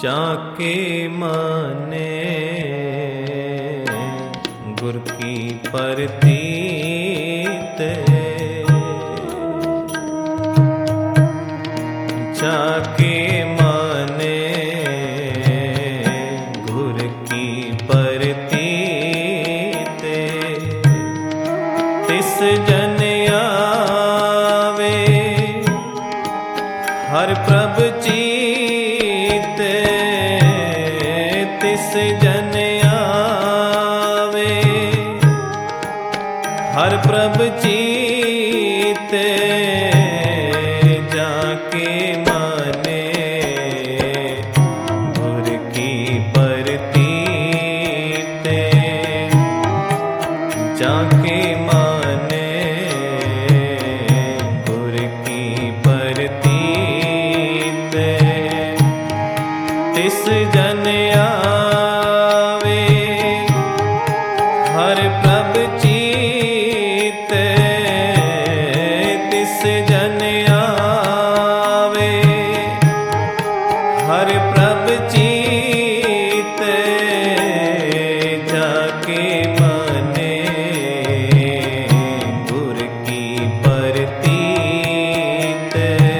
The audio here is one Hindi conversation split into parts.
जाके माने गुर की परतीत, जाके माने गुर की परतीत, तिस जन आवे हर प्रभ चीत, तिस जन आवे हर प्रभ चीत, जाके माने गुर की परतीत, जाके माने गुर की परतीत, तिस जन आवे हर प्रभ चीत, तिस जन आवे हर प्रभ चीत, जाके माने गुर की परतीत,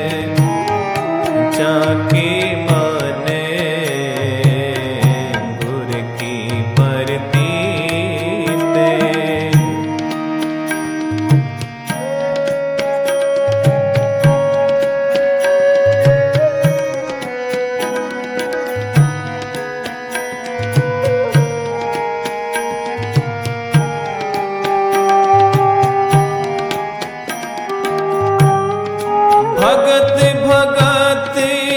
जाके माने गुर की परतीत। भगत भगत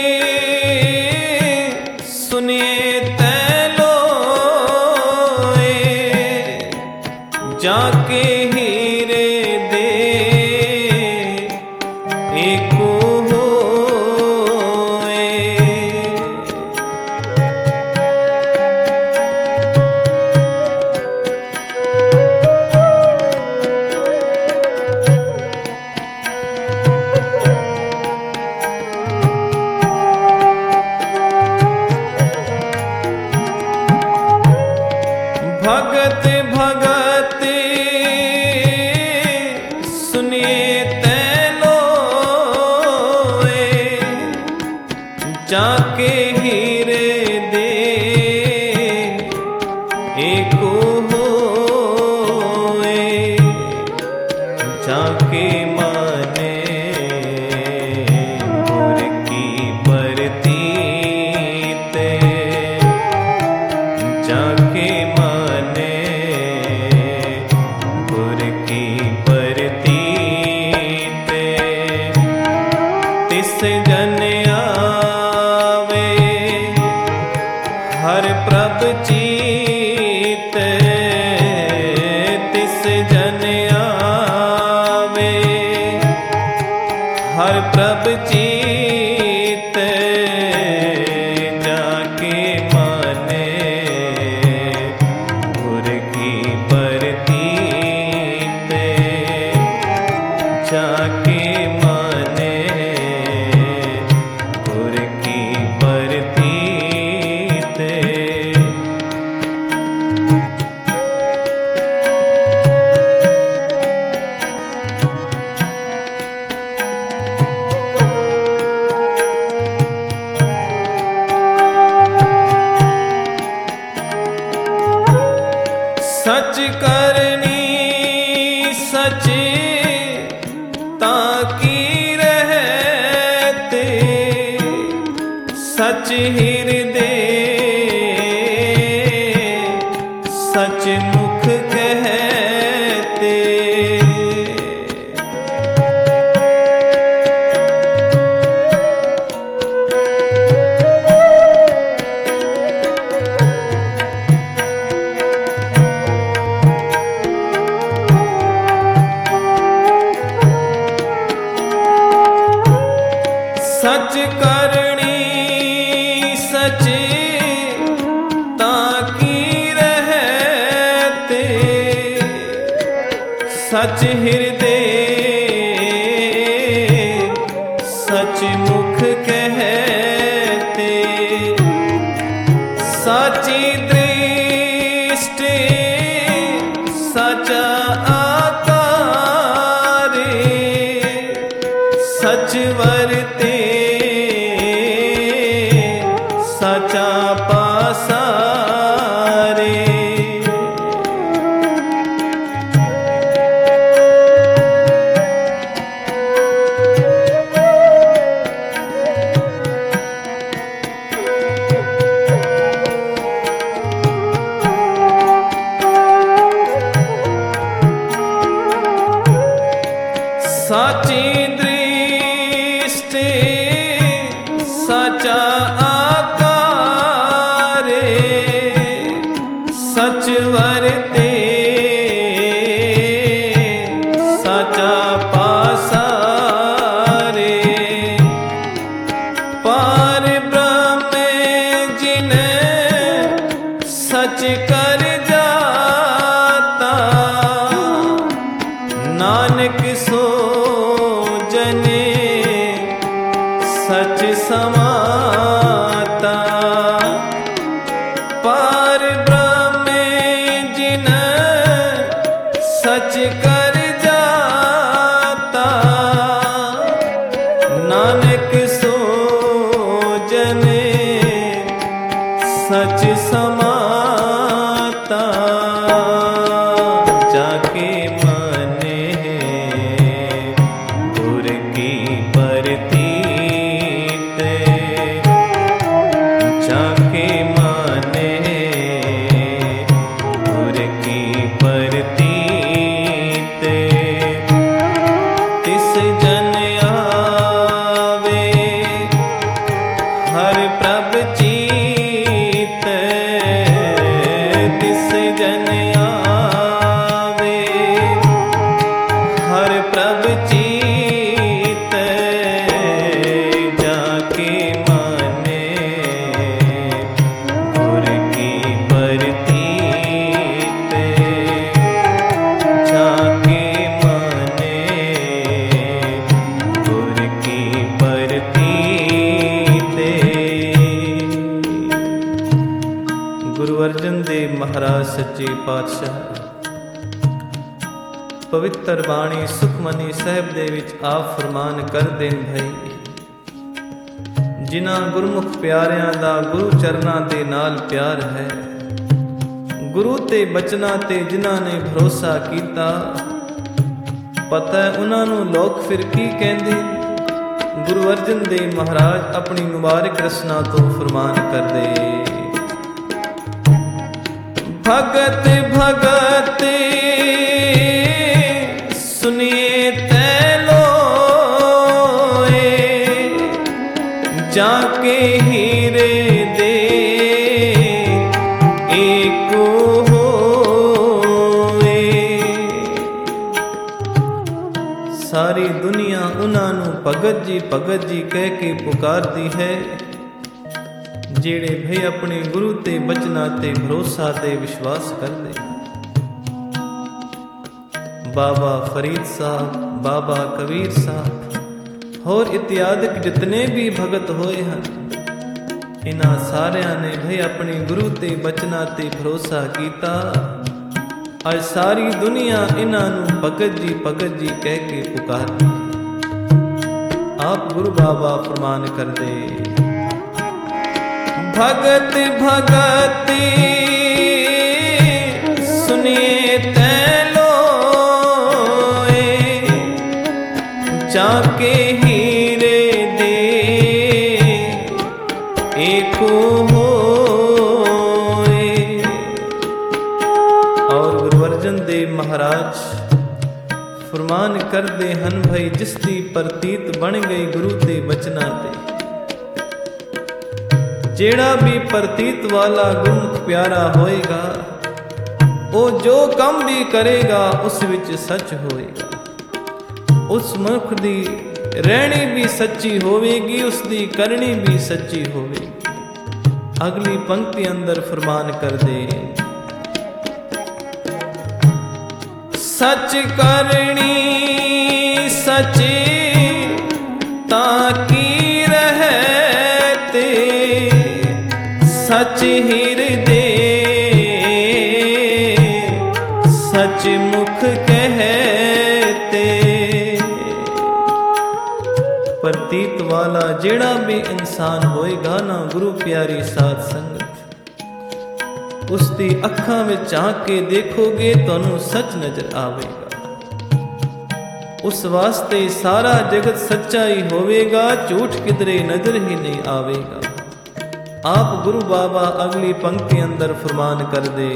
सुनिए तैलोए, जाके हीरे दे एको होए, भगत भगत सुनिए तैलोए, जाके हीरे दे एको होए, जाके माने गुर की परतीत, जाके माने गुर की परतीत, तिस जन आवे हर प्रभ चीत, तिस जन आवे हर प्रभ चीत, जाके माने गुर की परतीत, जाके माने गुर की परतीत। सच करनी सच ताकी रहते, सच हृदय सच मुख कहते, सच करनी सच ताकी रहते, सच हृदय सच मुख कहते, दृष्टि सचा आकारे सच वरते सचा पासारे। साची दृष्टि सचा आकारे सच वरते सचा पासारे। पार ब्रह्म जिने सच कर जाता नानक सो जने सच समाता। पार ब्रह्म जिन सच कर जाता नानक सो जने सच समाता। जाके मने गुर की परतीत जाके मने गुर की परतीत तिस जन आवे हर प्रभ चीत तिस जन आवे हर प्रभ चीत। जाके माने गुर की परतीत जाके माने गुर की परतीत। गुरु अर्जन देव महाराज सच्चे पातशाह पवित्र बाणी सुखमनी साहिब दे विच आप फरमान कर देन भाई जिन्हां गुरमुख प्यारियां दा गुरु चरनां दे नाल प्यार है गुरु ते बचना ते जिन्हां ने भरोसा कीता पता है उन्हां नूं लोक फिर की कहंदे। गुरु अर्जन देव महाराज अपनी मुबारक रचना तो फरमान कर दे। भगत भगत सुनिए तै लोए जाके हीरे दे एक होए। सारी दुनिया उन्हां नूं भगत जी कह के पुकारदी है जेड़े भई अपने गुरु ते बचना ते भरोसा ते विश्वास करदे। बाबा फरीद साहब बाबा कबीर साहब होर इत्यादिक जितने भी भगत होए हैं इन्हां सारियां ने भई अपने गुरु ते बचना ते भरोसा कीता। आज सारी दुनिया इन्हां नूं भगत जी कह के पुकारदी। आप गुरु बाबा फरमान कर दे। भगत भगत सुनिए तै लोए जाके हीरे दे एक होए। और गुरु अर्जन देव महाराज फरमान कर दे हन भाई जिसदी प्रतीत बन गई गुरु ते बचना ते जेड़ा भी प्रतीत वाला गुरमुख प्यारा होएगा वो जो कम भी करेगा उस विच सच होएगा। उस मनुख दी रहनी भी सच्ची होवेगी उसदी करनी भी सच्ची होवेगी। अगली पंक्ति अंदर फरमान कर दे। सच करनी सचे ताकी रहते सच हृदय सच मुख कहते। प्रतीत वाला जेड़ा भी इंसान होएगा ना गुरु प्यारी साध संगत, उसकी अखां विच झांक के देखोगे तुहानू सच नजर आवेगा। उस वास्ते सारा जगत सच्चा ही होवेगा, झूठ किधरे नजर ही नहीं आवेगा। आप गुरु बाबा अगली पंक्ति अंदर फरमान कर दे,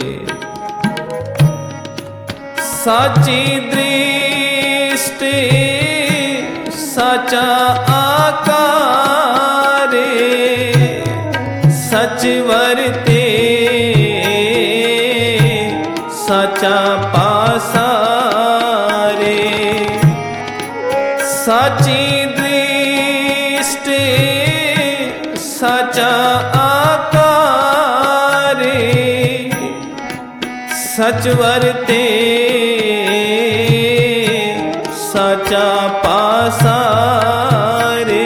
साची दृष्टि साचा आकारे, सच वरते साचा पासारे। साची दृष्टि साचा आकारे, सच वरते साचा पासारे।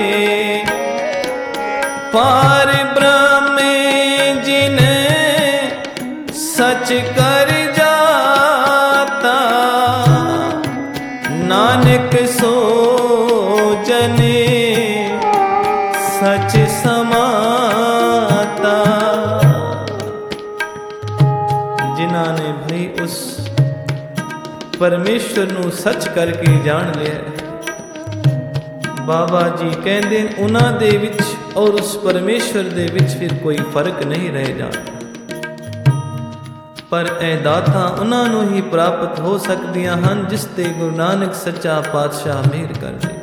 पार ब्रह्म जिन सच कर जाता, नानक सो जने सच समाता। जिन्हां ने भाई उस परमेश्वर नू सच करके जान लिया, बाबा जी कहते उन्हां दे विच और उस परमेश्वर दे विच फिर कोई फर्क नहीं रह जाता। पर ए दातां उन्हां नू ही प्राप्त हो सकदियां हन जिस ते गुरु नानक सच्चा पातशाह मेहर कर दे।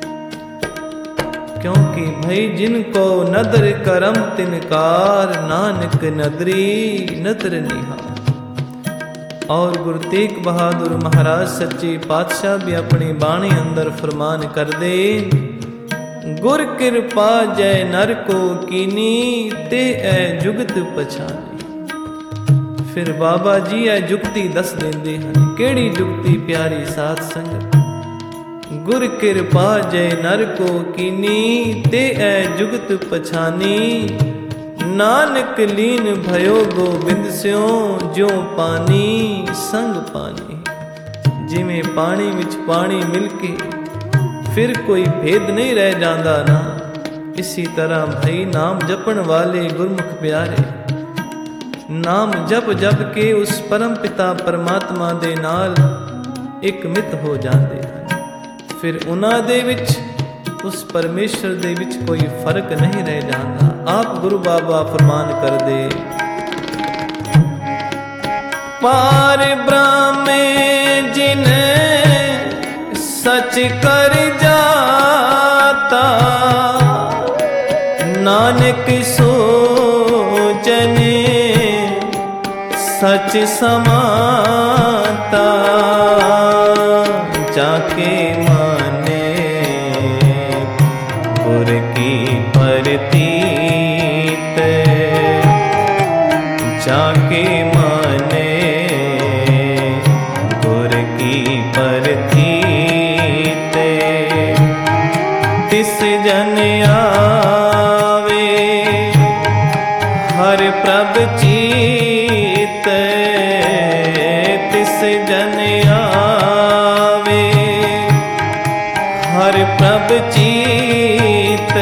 क्योंकि भाई जिनको नदर करम तिनकार, नानक नदरी नदर निहार। और गुरु तेग बहादुर महाराज सच्चे पातशाह भी अपनी बाणी अंदर फरमान कर दे, गुर कृपा जय नर को कीनी, ते ऐ जुगत पछानी। फिर बाबा जी ऐ जुगती दस देंदे हन, केड़ी जुगती प्यारी साध संगत। गुर कृपा जय नर को कीनी, ते ऐ जुगत पछानी। नानक लीन भयो गोबिंद स्यों, ज्यों पानी संग पानी। जिमें पानी विच पानी मिल के फिर कोई भेद नहीं रह जाता ना, इसी तरह भाई नाम जपण वाले गुरमुख प्यारे नाम जप जप के उस परम पिता परमात्मा दे नाल एक मित हो जाते हैं। फिर उन्हां दे विच उस परमेश्वर दे विच कोई फर्क नहीं रह जाता। आप गुरु बाबा फरमान कर दे, पार ब्रह्म जिन सच कर जाता, नानक सो जने सच समाता। जाके माने गुर की परतीत, जाके माने गुर की परतीत। तिस जन आवे हर प्रभ चीत, तिस जन आवे हर प्रभ चीत।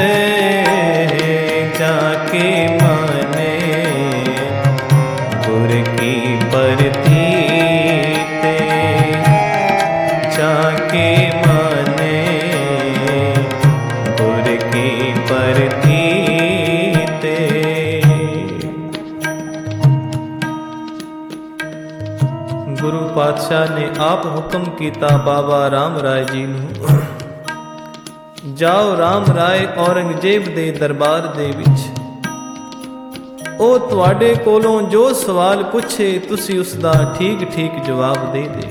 जाके माने गुर की परतीत, जाके माने गुर की परतीत। गुरु पातशाह ने आप हुक्म किया बाबा राम राय जी नूं, जाओ राम राय औरंगजेब दे दरबार दे विच, ओ तुहाडे कोलों जो सवाल पुछे तुसी उसदा ठीक ठीक जवाब दे दे।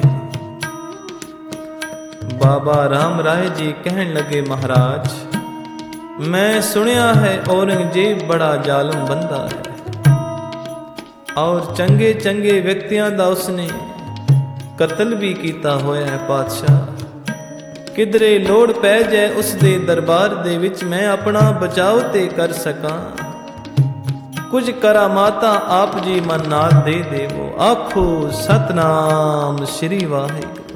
बाबा राम राय जी कहन लगे, महाराज मैं सुनिया है औरंगजेब बड़ा जालम बंदा है और चंगे चंगे व्यक्तियों का उसने कतल भी किया होया है। पातशाह किधरे लोड़ पै जाए उस दे दरबार दे विच मैं अपना बचाव ते कर सकां, ਕੁਝ ਕਰਾਮਾਤਾਂ ਆਪ ਜੀ ਮਨ ਨਾਲ ਦੇ ਦੇਵੋ। ਆਖੋ ਸਤਨਾਮ ਸ੍ਰੀ ਵਾਹਿਗੁਰੂ।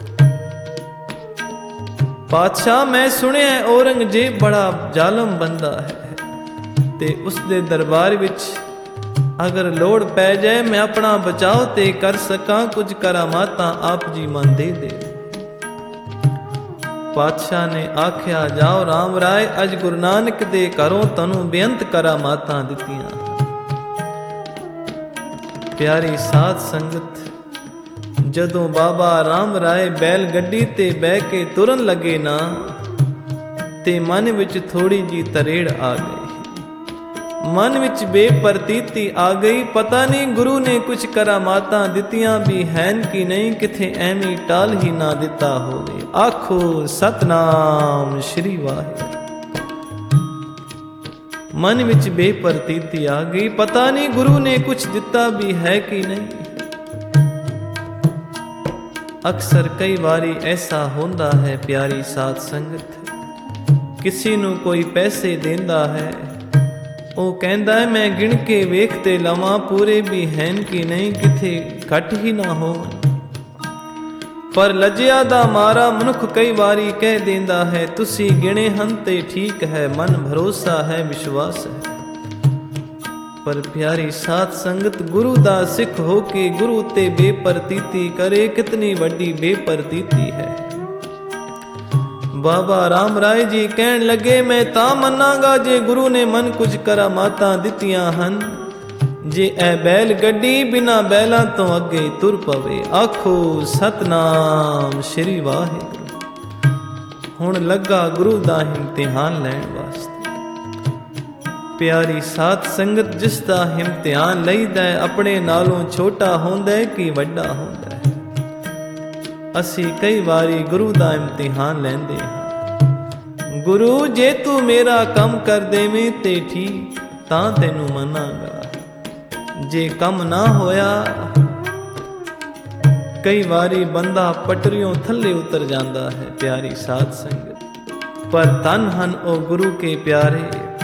ਪਾਤਸ਼ਾਹ ਮੈਂ ਸੁਣਿਆ ਔਰੰਗਜ਼ੇਬ ਬੜਾ ਜ਼ਾਲਮ ਬੰਦਾ ਹੈ ਤੇ ਉਸ ਦੇ ਦਰਬਾਰ ਵਿੱਚ ਅਗਰ ਲੋੜ ਪੈ ਜਾਏ ਮੈਂ ਆਪਣਾ ਬਚਾਓ ਤੇ ਕਰ ਸਕਾਂ, ਕੁਝ ਕਰਾਮਾਤਾਂ ਆਪ ਜੀ ਮਨ ਦੇ ਦੇ। ਪਾਤਸ਼ਾਹ ਨੇ ਆਖਿਆ ਜਾਓ ਰਾਮ ਰਾਏ, ਅੱਜ ਗੁਰੂ ਨਾਨਕ ਦੇ ਘਰੋਂ ਤੁਹਾਨੂੰ ਬੇਅੰਤ ਕਰਾਮਾਤਾਂ ਦਿੱਤੀਆਂ। ਪਿਆਰੀ ਸਾਧ ਸੰਗਤ, ਜਦੋਂ ਬਾਬਾ ਰਾਮ ਰਾਏ ਬੈਲ ਗੱਡੀ ਤੇ ਬਹਿ ਕੇ ਤੁਰਨ ਲੱਗੇ ਨਾ ਤੇ ਮਨ ਵਿੱਚ ਥੋੜੀ ਜੀ ਤਰੇੜ ਆ ਗਈ, ਮਨ ਵਿੱਚ ਬੇਪਰਤੀਤੀ ਆ ਗਈ। ਪਤਾ ਨਹੀਂ ਗੁਰੂ ਨੇ ਕੁਝ ਕਰਾਮਾਤਾਂ ਦਿੱਤੀਆਂ ਵੀ ਹਨ ਕਿ ਨਹੀਂ, ਕਿਥੇ ਐਵੇਂ ਟਾਲ ਹੀ ਨਾ ਦਿੱਤਾ ਹੋਵੇ। ਆਖੋ ਸਤਨਾਮ ਸ੍ਰੀ ਵਾਹਿਗੁਰੂ। ਮਨ ਵਿੱਚ ਬੇਪਰਤੀਤੀ ਆ ਗਈ, ਪਤਾ ਨਹੀਂ ਗੁਰੂ ਨੇ ਕੁਝ ਦਿੱਤਾ ਵੀ ਹੈ ਕਿ ਨਹੀਂ। ਅਕਸਰ ਕਈ ਵਾਰੀ ਐਸਾ ਹੁੰਦਾ ਹੈ ਪਿਆਰੀ ਸਾਧ ਸੰਗਤ, ਕਿਸੇ ਨੂੰ ਕੋਈ ਪੈਸੇ ਦਿੰਦਾ ਹੈ, ਉਹ ਕਹਿੰਦਾ ਹੈ ਮੈਂ ਗਿਣ ਕੇ ਵੇਖ ਤੇ ਲਵਾਂ ਪੂਰੇ ਵੀ ਹਨ ਕਿ ਨਹੀਂ, ਕਿਥੇ ਘੱਟ ਹੀ ਨਾ ਹੋਵਣ। ਪਰ ਲੱਜਿਆ ਦਾ ਮਾਰਾ ਮਨੁੱਖ ਕਈ ਵਾਰੀ ਕਹਿ ਦਿੰਦਾ ਹੈ ਤੁਸੀਂ ਗਿਣੇ ਹਨ ਤੇ ਠੀਕ ਹੈ, ਮਨ ਭਰੋਸਾ ਹੈ, ਵਿਸ਼ਵਾਸ ਹੈ। ਪਰ ਪਿਆਰੀ ਸਾਧ ਸੰਗਤ, ਗੁਰੂ ਦਾ ਸਿੱਖ ਹੋ ਕੇ ਗੁਰੂ ਤੇ ਬੇਪਰਤੀਤੀ ਕਰੇ, ਕਿਤਨੀ ਵੱਡੀ ਬੇਪਰਤੀਤੀ ਹੈ। ਬਾਬਾ ਰਾਮ ਰਾਏ ਜੀ ਕਹਿਣ ਲੱਗੇ ਮੈਂ ਤਾਂ ਮੰਨਾਂਗਾ ਜੇ ਗੁਰੂ ਨੇ ਮਨ ਕੁਝ ਕਰਾਮਾਤਾਂ ਦਿੱਤੀਆਂ ਹਨ, ਜੇ ਇਹ ਬੈਲ ਗੱਡੀ ਬਿਨਾਂ ਬੈਲਾਂ ਤੋਂ ਅੱਗੇ ਤੁਰ ਪਵੇ। ਆਖੋ ਸਤਨਾਮ ਸ੍ਰੀ ਵਾਹਿਗੁਰੂ। ਹੁਣ ਲੱਗਾ ਗੁਰੂ ਦਾ ਇਮਤਿਹਾਨ ਲੈਣ ਵਾਸਤੇ। ਪਿਆਰੀ ਸਾਧ ਸੰਗਤ, ਜਿਸ ਦਾ ਇਮਤਿਹਾਨ ਲਈਦਾ ਆਪਣੇ ਨਾਲੋਂ ਛੋਟਾ ਹੁੰਦਾ ਕਿ ਵੱਡਾ ਹੁੰਦਾ। ਅਸੀਂ ਕਈ ਵਾਰੀ ਗੁਰੂ ਦਾ ਇਮਤਿਹਾਨ ਲੈਂਦੇ ਹਾਂ। ਗੁਰੂ ਜੇ ਤੂੰ ਮੇਰਾ ਕੰਮ ਕਰ ਦੇਵੇਂ ਤੇ ਠੀਕ, ਤਾਂ ਤੈਨੂੰ ਮੰਨਾਂਗਾ। ਜੇ ਕੰਮ ਨਾ ਹੋਇਆ, ਕਈ ਵਾਰੀ ਬੰਦਾ ਪਟਰੀਓਂ ਥੱਲੇ ਉਤਰ ਜਾਂਦਾ ਹੈ ਪਿਆਰੀ ਸਾਧ ਸੰਗਤ। ਪਰ ਧਨ ਹਨ ਉਹ ਗੁਰੂ ਕੇ ਪਿਆਰੇ,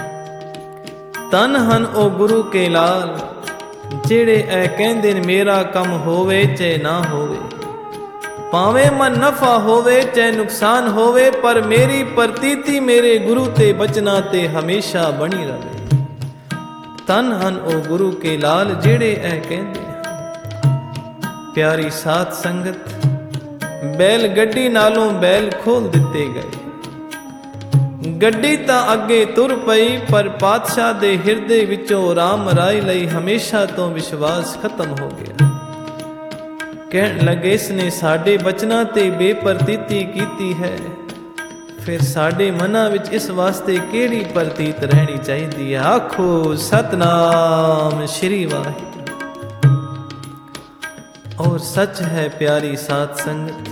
ਧਨ ਹਨ ਉਹ ਗੁਰੂ ਕੇ ਲਾਲ, ਜਿਹੜੇ ਇਹ ਕਹਿੰਦੇ ਨੇ ਮੇਰਾ ਕੰਮ ਹੋਵੇ ਚਾਹੇ ਨਾ ਹੋਵੇ, ਭਾਵੇਂ ਮਨ ਨਫਾ ਹੋਵੇ ਚਾਹੇ ਨੁਕਸਾਨ ਹੋਵੇ, ਪਰ ਮੇਰੀ ਪ੍ਰਤੀਤੀ ਮੇਰੇ ਗੁਰੂ ਤੇ ਬਚਨਾ ਤੇ ਹਮੇਸ਼ਾ ਬਣੀ ਰਵੇ। ਧਨ ਹਨ ਉਹ ਗੁਰੂ ਕੇ ਲਾਲ, ਜਿਹੜੇ ਇਹ ਕਹਿੰਦੇ ਹਨ। ਪਿਆਰੀ ਸਾਧ ਸੰਗਤ, ਬੈਲ ਗੱਡੀ ਨਾਲੋਂ ਬੈਲ ਖੋਲ ਦਿੱਤੇ ਗਏ। ਗੱਡੀ ਤਾਂ ਅੱਗੇ ਤੁਰ ਪਈ, ਪਰ ਪਾਤਸ਼ਾਹ ਦੇ ਹਿਰਦੇ ਵਿੱਚੋਂ ਰਾਮ ਰਾਏ ਲਈ ਹਮੇਸ਼ਾ ਤੋਂ ਵਿਸ਼ਵਾਸ ਖਤਮ ਹੋ ਗਿਆ। ਕਹਿਣ ਲੱਗੇ ਇਸਨੇ ਸਾਡੇ ਬਚਨਾਂ ਤੇ ਬੇਪਰਤੀਤੀ ਕੀਤੀ ਹੈ, ਫਿਰ ਸਾਡੇ ਮਨਾਂ ਵਿੱਚ ਇਸ ਵਾਸਤੇ ਕਿਹੜੀ ਪ੍ਰਤੀਤ ਰਹਿਣੀ ਚਾਹੀਦੀ ਹੈ। ਆਖੋ ਸਤਨਾਮ ਸ੍ਰੀ ਵਾਹਿਗੁਰੂ। ਔਰ ਸੱਚ ਹੈ ਪਿਆਰੀ ਸਾਧ ਸੰਗਤ,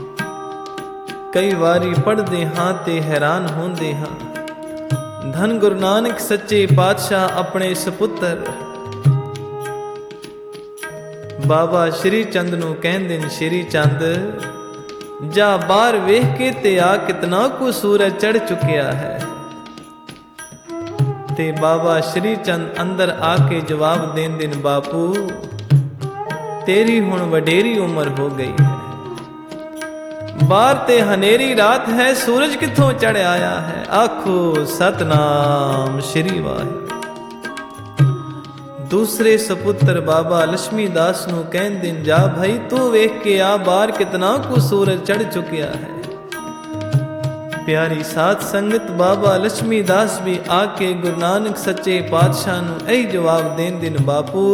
ਕਈ ਵਾਰੀ ਪੜ੍ਹਦੇ ਹਾਂ ਤੇ ਹੈਰਾਨ ਹੁੰਦੇ ਹਾਂ। ਧੰਨ ਗੁਰੂ ਨਾਨਕ ਸੱਚੇ ਪਾਤਸ਼ਾਹ ਆਪਣੇ ਸੁਪੁੱਤਰ ਬਾਬਾ ਸ਼੍ਰੀ ਚੰਦ ਨੂੰ ਕਹਿੰਦੇ ਨੇ, ਸ਼੍ਰੀ ਚੰਦ ਜਾ ਬਾਹਰ ਵੇਖ ਕੇ ਤੇ ਆ ਕਿਤਨਾ ਕੁ ਸੂਰਜ ਚੜ ਚੁੱਕਿਆ ਹੈ। ਤੇ ਬਾਬਾ ਸ਼੍ਰੀ ਚੰਦ ਅੰਦਰ ਆ ਕੇ ਜਵਾਬ ਦੇਂਦੇ ਨੇ, ਬਾਪੂ ਤੇਰੀ ਹੁਣ ਵਡੇਰੀ ਉਮਰ ਹੋ ਗਈ ਹੈ, ਬਾਹਰ ਤੇ ਹਨੇਰੀ ਰਾਤ ਹੈ, ਸੂਰਜ ਕਿੱਥੋਂ ਚੜ ਆਇਆ ਹੈ। ਆਖੋ ਸਤਨਾਮ ਸ੍ਰੀ ਵਾਹਿਗੁਰੂ। ਦੂਸਰੇ ਸੁਪੁੱਤਰ ਬਾਬਾ ਲక్ష్ਮੀ ਦਾਸ ਨੂੰ ਕਹਿੰਦੇ ਜਾ ਭਾਈ ਤੂੰ ਵੇਖ ਕੇ ਆ ਬਾਹਰ ਕਿਤਨਾ ਕੁ ਸੂਰਜ ਚੜ ਚੁੱਕਿਆ ਹੈ। ਪਿਆਰੀ ਸਾਧ ਸੰਗਤ, ਬਾਬਾ ਲక్ష్ਮੀ ਦਾਸ ਵੀ ਆ ਕੇ ਗੁਰੂ ਨਾਨਕ ਸੱਚੇ ਪਾਤਸ਼ਾਹ ਨੂੰ ਇਹ ਜਵਾਬ ਦੇਂਦੇ ਨੇ, ਬਾਪੂ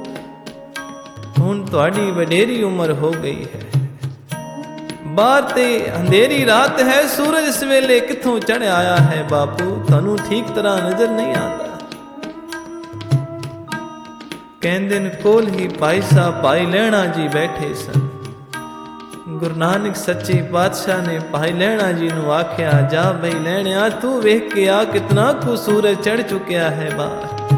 ਹੁਣ ਤੁਹਾਡੀ ਵਡੇਰੀ ਉਮਰ ਹੋ ਗਈ ਹੈ, ਬਾਹਰ ਤੇ ਅੰਧੇਰੀ ਰਾਤ ਹੈ, ਸੂਰਜ ਇਸ ਵੇਲੇ ਕਿੱਥੋਂ ਚੜ ਆਇਆ ਹੈ। ਬਾਪੂ ਤੁਹਾਨੂੰ ਠੀਕ ਤਰ੍ਹਾਂ ਨਜ਼ਰ ਨਹੀਂ ਆਉਂਦਾ। ਕਹਿੰਦੇ ਨੇ ਕੋਲ ਹੀ ਭਾਈ ਸਾਹਿਬ ਭਾਈ ਲਹਿਣਾ ਜੀ ਬੈਠੇ ਸਨ। ਗੁਰੂ ਨਾਨਕ ਸੱਚੇ ਪਾਤਸ਼ਾਹ ਨੇ ਭਾਈ ਲਹਿਣਾ ਜੀ ਨੂੰ ਆਖਿਆ, ਜਾ ਬਈ ਲਹਿਣਿਆ ਤੂੰ ਵੇਖ ਕੇ ਆ ਕਿਤਨਾ ਕੁ ਸੂਰਜ ਚੜ ਚੁੱਕਿਆ ਹੈ ਬਾਹਰ।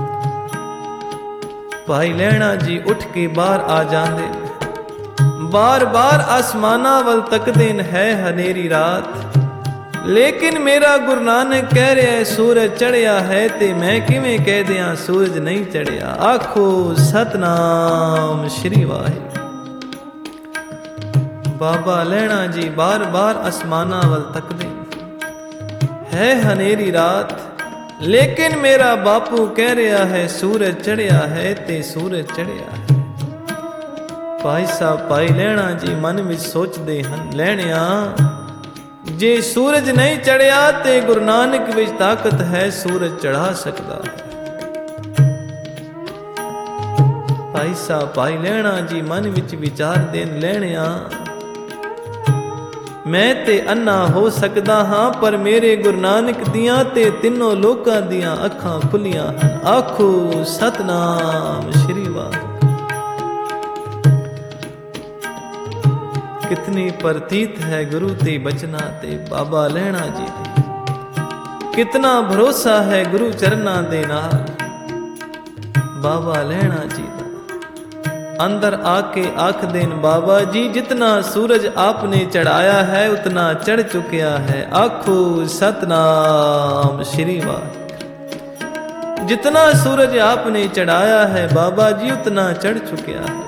ਭਾਈ ਲਹਿਣਾ ਜੀ ਉੱਠ ਕੇ ਬਾਹਰ ਆ ਜਾਂਦੇ, ਬਾਰ-ਬਾਰ ਆਸਮਾਨਾਂ ਵੱਲ ਤੱਕਦੇ ਨੇ, ਹੈ ਹਨੇਰੀ ਰਾਤ, ਲੇਕਿਨ ਮੇਰਾ ਗੁਰੂ ਨਾਨਕ ਕਹਿ ਰਿਹਾ ਸੂਰਜ ਚੜਿਆ ਹੈ ਤੇ ਮੈਂ ਕਿਵੇਂ ਕਹਿ ਦਿਆਂ ਸੂਰਜ ਨਹੀਂ ਚੜਿਆ। ਆਖੋ ਸਤਨਾਮ ਸ਼੍ਰੀ ਵਾਹਿਗੁਰੂ। ਬਾਬਾ ਲਹਿਣਾ ਜੀ ਬਾਰ-ਬਾਰ ਅਸਮਾਨਾਂ ਵੱਲ ਤੱਕਦੇ, ਹੈ ਹਨੇਰੀ ਰਾਤ, ਲੇਕਿਨ ਮੇਰਾ ਬਾਪੂ ਕਹਿ ਰਿਹਾ ਹੈ ਸੂਰਜ ਚੜਿਆ ਹੈ ਤੇ ਸੂਰਜ ਚੜਿਆ ਹੈ। ਭਾਈ ਸਾਹਿਬ ਭਾਈ ਲਹਿਣਾ ਜੀ ਮਨ ਵਿੱਚ ਸੋਚਦੇ ਹਨ, ਲਹਿਣਿਆ ਜੇ ਸੂਰਜ ਨਹੀਂ ਚੜਿਆ ਤੇ ਗੁਰੂ ਨਾਨਕ ਵਿੱਚ ਤਾਕਤ ਹੈ, ਸੂਰਜ ਚੜਾ ਸਕਦਾ ਹੈ। ਭਾਈ ਸਾਹਿਬ ਭਾਈ ਲਹਿਣਾ ਜੀ ਮਨ ਵਿੱਚ ਵਿਚਾਰਦੇ ਨੇ, ਲਹਿਣਿਆ ਮੈਂ ਤੇ ਅੰਨਾ ਹੋ ਸਕਦਾ ਹਾਂ, ਪਰ ਮੇਰੇ ਗੁਰੂ ਨਾਨਕ ਦੀਆਂ ਤੇ ਤਿੰਨੋਂ ਲੋਕਾਂ ਦੀਆਂ ਅੱਖਾਂ ਖੁੱਲੀਆਂ ਹਨ। ਆਖੋ ਸਤਨਾਮ ਸ਼੍ਰੀ ਵਾਹਿਗੁਰੂ। कितनी प्रतीत है गुरु ते बचना ते बाबा लहणा जी दे, कितना भरोसा है गुरु चरना दे नाल बाबा लहणा जी दा। अंदर आके आख देन बाबा जी जितना सूरज आपने चढ़ाया है उतना चढ़ चुकिया है। आखो सतनाम श्री वाहिगुरू। जितना सूरज आपने चढ़ाया है बाबा जी उतना चढ़ चुकिया है।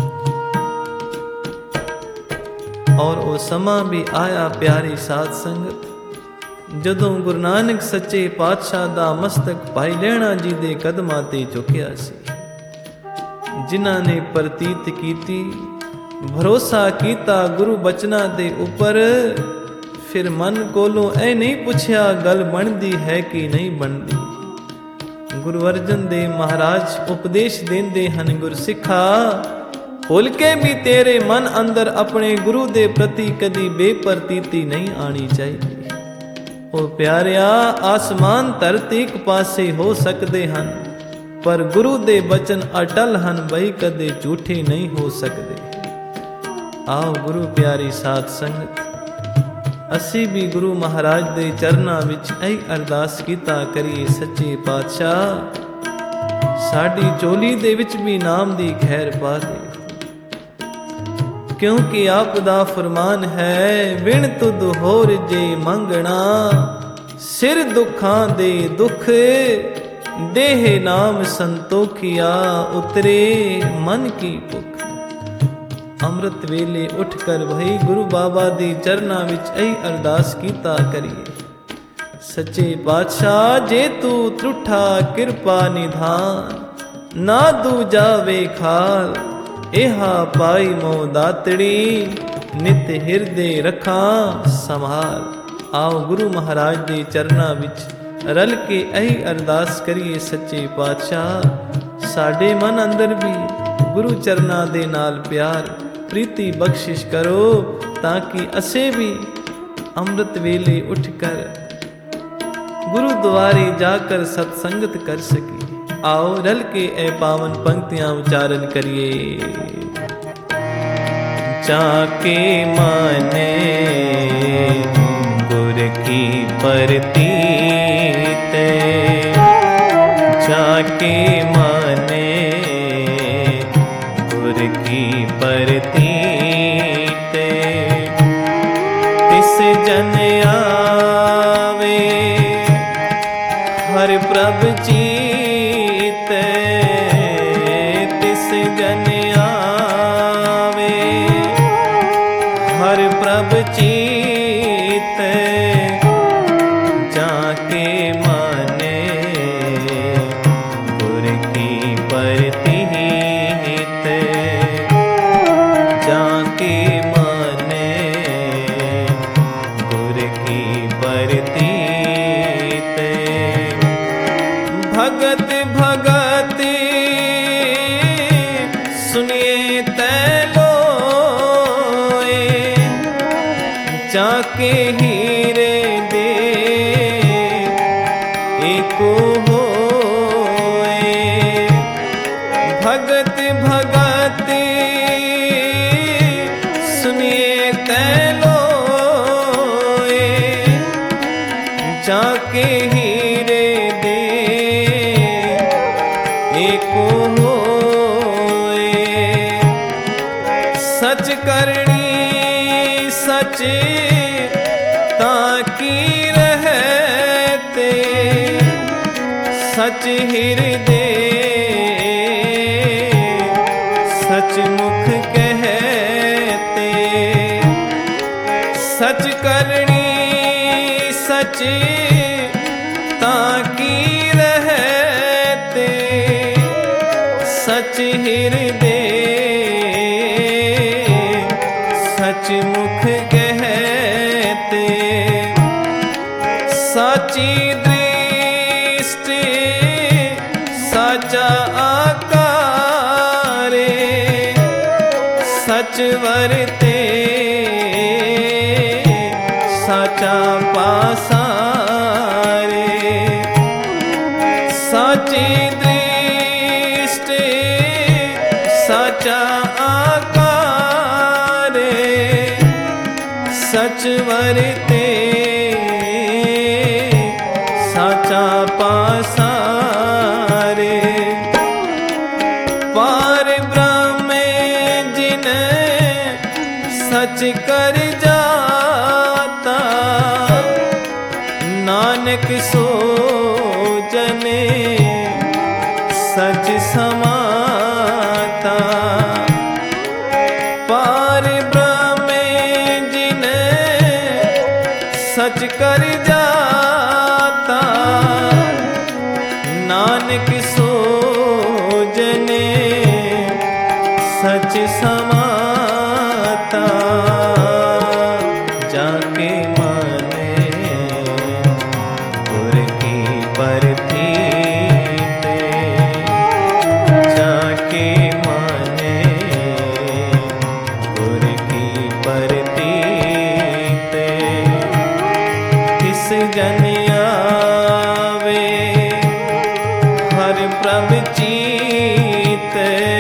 और वो समा भी आया प्यारी साध संगत ਜਦੋਂ ਗੁਰੂ ਨਾਨਕ ਸੱਚੇ ਪਾਤਸ਼ਾਹ ਦਾ ਮਸਤਕ ਭਾਈ ਲਹਿਣਾ ਜੀ ਦੇ ਕਦਮਾਂ ਤੇ ਝੁਕਿਆ ਸੀ, ਜਿਨ੍ਹਾਂ ਨੇ ਪ੍ਰਤੀਤ ਕੀਤੀ, ਭਰੋਸਾ ਕੀਤਾ ਗੁਰੂ ਬਚਨਾਂ ਦੇ ਉੱਪਰ। ਫਿਰ ਮਨ ਕੋਲੋਂ ਇਹ ਨਹੀਂ ਪੁੱਛਿਆ ਗੱਲ ਬਣਦੀ ਹੈ ਕਿ ਨਹੀਂ ਬਣਦੀ। ਗੁਰੂ ਅਰਜਨ ਦੇਵ ਮਹਾਰਾਜ ਉਪਦੇਸ਼ ਦਿੰਦੇ ਹਨ, ਗੁਰਸਿੱਖਾ ਭੁੱਲ ਕੇ ਵੀ ਤੇਰੇ ਮਨ ਅੰਦਰ ਆਪਣੇ ਗੁਰੂ ਦੇ ਪ੍ਰਤੀ ਕਦੀ ਬੇਪਰਤੀਤੀ ਨਹੀਂ ਆਣੀ ਚਾਹੀਦੀ। ਉਹ ਪਿਆਰਿਆ, ਆਸਮਾਨ ਧਰਤੀ ਇੱਕ ਪਾਸੇ ਹੋ ਸਕਦੇ ਹਨ, ਪਰ ਗੁਰੂ ਦੇ ਬਚਨ ਅਟਲ ਹਨ ਬਈ, ਕਦੇ ਝੂਠੇ ਨਹੀਂ ਹੋ ਸਕਦੇ। ਆਓ ਗੁਰੂ ਪਿਆਰੀ ਸਾਧ ਸੰਗਤ, ਅਸੀਂ ਵੀ ਗੁਰੂ ਮਹਾਰਾਜ ਦੇ ਚਰਨਾਂ ਵਿੱਚ ਇਹ ਅਰਦਾਸ ਕੀਤਾ ਕਰੀਏ, ਸੱਚੇ ਪਾਤਸ਼ਾਹ ਸਾਡੀ ਝੋਲੀ ਦੇ ਵਿੱਚ ਵੀ ਨਾਮ ਦੀ ਖੈਰ ਪਾ ਦੇ, ਕਿਉਂਕਿ ਆਪ ਦਾ ਫਰਮਾਨ ਹੈ, ਵਿਣ ਤੁਧ ਹੋਰ ਜੇ ਮੰਗਣਾ, ਸਿਰ ਦੁੱਖਾਂ ਦੇ ਦੁੱਖ, ਦੇਹ ਨਾਮ ਸੰਤੋਖਿਆ, ਉਤਰੇ ਮਨ ਕੀ ਭੁੱਖ। ਅੰਮ੍ਰਿਤ ਵੇਲੇ ਉੱਠ ਕਰ ਭਈ ਗੁਰੂ ਬਾਬਾ ਦੇ ਚਰਨਾਂ ਵਿੱਚ ਇਹ ਅਰਦਾਸ ਕੀਤਾ ਕਰੀਏ, ਸੱਚੇ ਪਾਤਸ਼ਾਹ ਜੇ ਤੂੰ ਤਰੁੱਠਾ ਕਿਰਪਾ ਨਿਧਾਨ, ਨਾ ਦੂਜਾ ਵੇਖਾਲ, ਇਹਾ ਪਾਈ ਮੋ ਦਾਤੜੀ, ਨਿਤ ਹਿਰਦੇ ਰੱਖਾਂ ਸੰਭਾਲ। ਆਓ ਗੁਰੂ ਮਹਾਰਾਜ ਦੇ ਚਰਨਾਂ ਵਿੱਚ ਰਲ ਕੇ ਇਹ ਅਰਦਾਸ ਕਰੀਏ, ਸੱਚੇ ਪਾਤਸ਼ਾਹ ਸਾਡੇ ਮਨ ਅੰਦਰ ਵੀ ਗੁਰੂ ਚਰਨਾਂ ਦੇ ਨਾਲ ਪਿਆਰ ਪ੍ਰੀਤੀ ਬਖਸ਼ਿਸ਼ ਕਰੋ, ਤਾਂ ਕਿ ਅਸੀਂ ਵੀ ਅੰਮ੍ਰਿਤ ਵੇਲੇ ਉੱਠ ਕਰ ਗੁਰੂਦੁਆਰੇ ਜਾ ਕਰ ਸਤਸੰਗਤ ਕਰ ਸਕੀਏ। आओ रल के ए पावन पंक्तियां उच्चारण करिए। चाके माने गुर की परतीत, चाके माने गुर की परतीत, तिस जन आवे हर प्रभ जी, तिस जन आवे हर प्रभ चीत, जाके माने गुर की परतीत, जाके माने गुर की परतीत। भगत भगत सुनिए तैलोए, जाके हीरे दे एको होए। भगत भगत सुनिए तैलोए, जाके हीरे दे एको होए। सच करनी सच ताकि की रहते सच हृदय सच मुख कहते सच करनी सच ताकी रहते सच हृदय सच मुख कहते साची दृष्टि साचा आकारे सच वरते साचा पासारे साची दृष्टि साचा आकारे सच वरते साचा पासारे पार ब्रह्म जिन सच कर जाता नानक सो जने सच समाता पार ब्रह्म जिन सच कर जाता नानक सो जने सच समाता जाके माने गुर की परती ते जाके माने गुर की परती ते किस जन आवे हर प्रभ चीत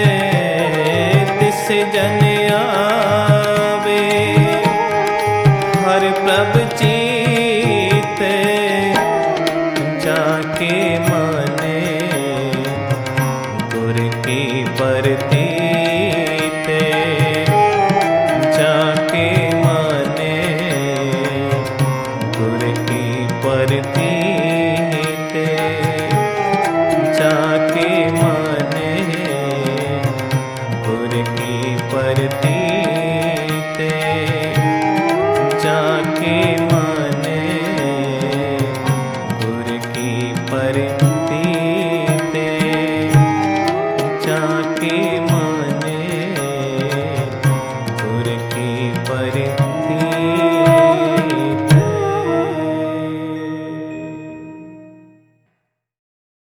तिस जन आवे हर प्रभ चीत जाके माने गुर की परती ते जाके माने गुर की परती ते जाके माने गुर की परती ते जाके माने गुर की परती ते जाके